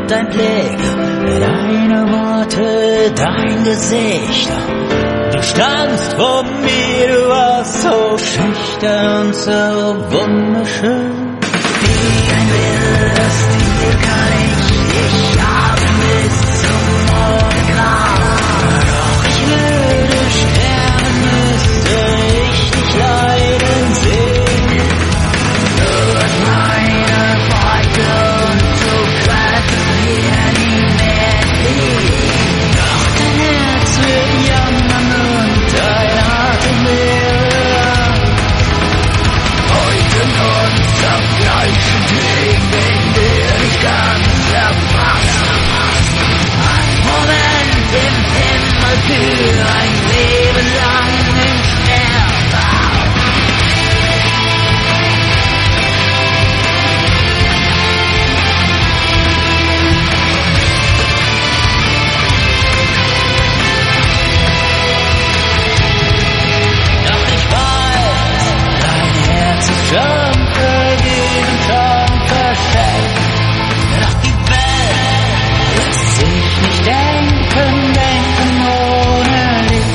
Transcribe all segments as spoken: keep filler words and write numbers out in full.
dein Blick, deine Worte, dein Gesicht. Du standst vor mir, du warst so schüchtern und so wunderschön. Wie ein wildes Tier kann ich dich jagen bis zum Morgen klar. Doch ich würde sterben, müsste ich dich leiden sehen. Du hast meine Beute und du könntest mir nie mehr entfliehen. Doch dein Herz wird jammern und dein Atem wäre lang. Heute uns am gleichen Weg, den wir nicht ganz erfasst. Ein Moment im Himmel für ein Leben lang im Sternbau. Doch ich weiß, dein Herz ist schon vergeben, schon versteckt. Doch die Welt lässt sich nicht denken, denken ohne dich.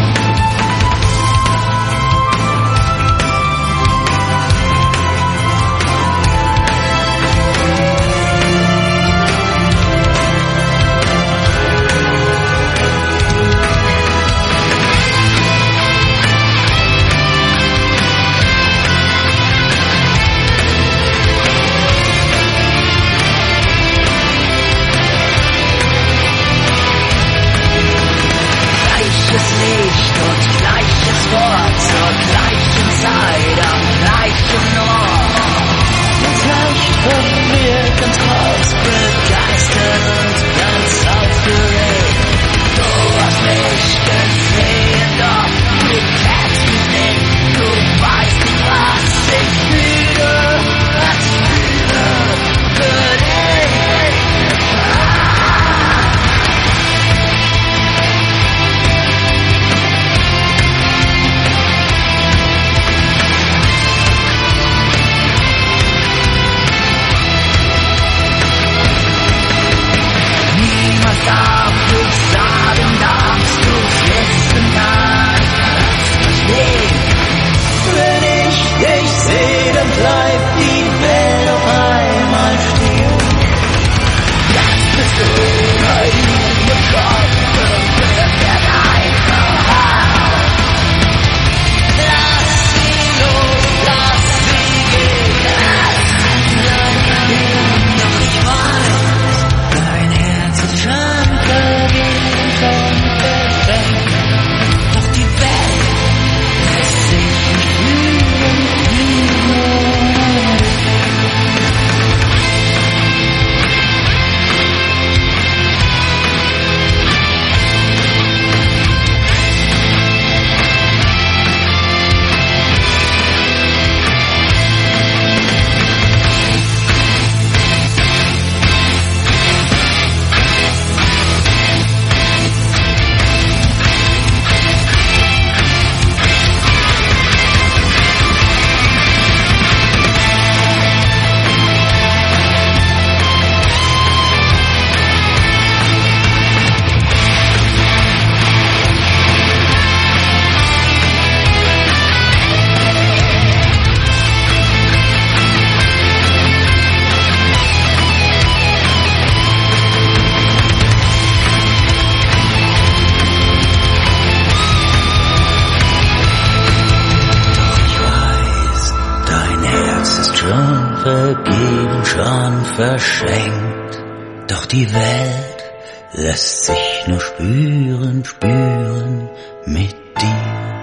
Gleiches Licht und gleiches Wort zur gleichen Zeit am gleichen Ort. Ganz leicht verwirrt, ganz groß begeistert und ganz aufgeregt. Du hast mich gesehen, doch du kennst mich nicht. Du weißt nicht, was ich fühle, was ich fühle für dich. Niemand darf du sagen, darfst du's wissen, kann ich verstehen. Wenn ich dich seh, dann bleibt die Welt auf einmal stehen. Jetzt bist du bei mir gekommen, wird der deine Haut. Lass sie los, lass sie gehen, lass sie gehen. Doch ich weiß, dein Herz ist schon vergeben, schon verschenkt. Doch die Welt lässt sich nicht fühlen, fühlen ohne dich. Schon vergeben, schon verschenkt. Doch die Welt lässt sich nur spüren, spüren mit dir.